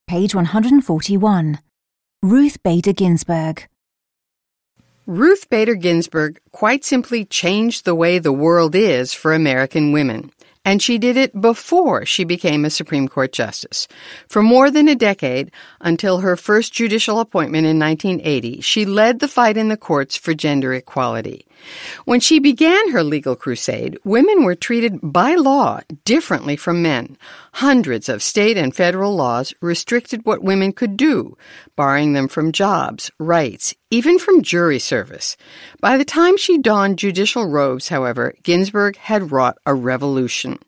Page 141. Ruth Bader Ginsburg. Ruth Bader Ginsburg quite simply changed the way the world is for American women. And she did it before she became a Supreme Court justice. For more than a decade, until her first judicial appointment in 1980, she led the fight in the courts for gender equality. When she began her legal crusade, women were treated by law differently from men. Hundreds of state and federal laws restricted what women could do, barring them from jobs, rights, even from jury service. By the time she donned judicial robes, however, Ginsburg had wrought a revolution.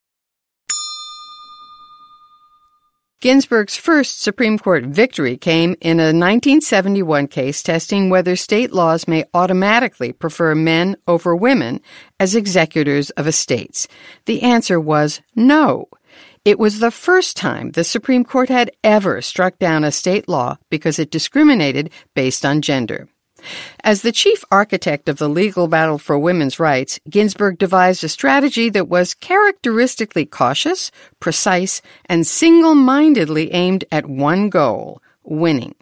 Ginsburg's first Supreme Court victory came in a 1971 case testing whether state laws may automatically prefer men over women as executors of estates. The answer was no. It was the first time the Supreme Court had ever struck down a state law because it discriminated based on gender. As the chief architect of the legal battle for women's rights, Ginsburg devised a strategy that was characteristically cautious, precise, and single-mindedly aimed at one goal: winning.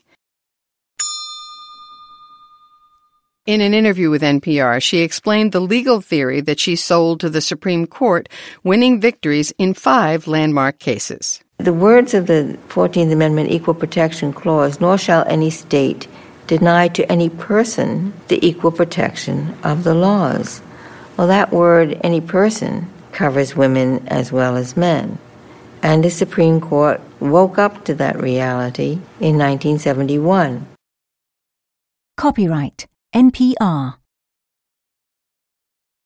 In an interview with NPR, she explained the legal theory that she sold to the Supreme Court, winning victories in 5 landmark cases. The words of the 14th Amendment Equal Protection Clause, nor shall any state deny to any person the equal protection of the laws. Well, that word, any person, covers women as well as men. And the Supreme Court woke up to that reality in 1971. Copyright NPR.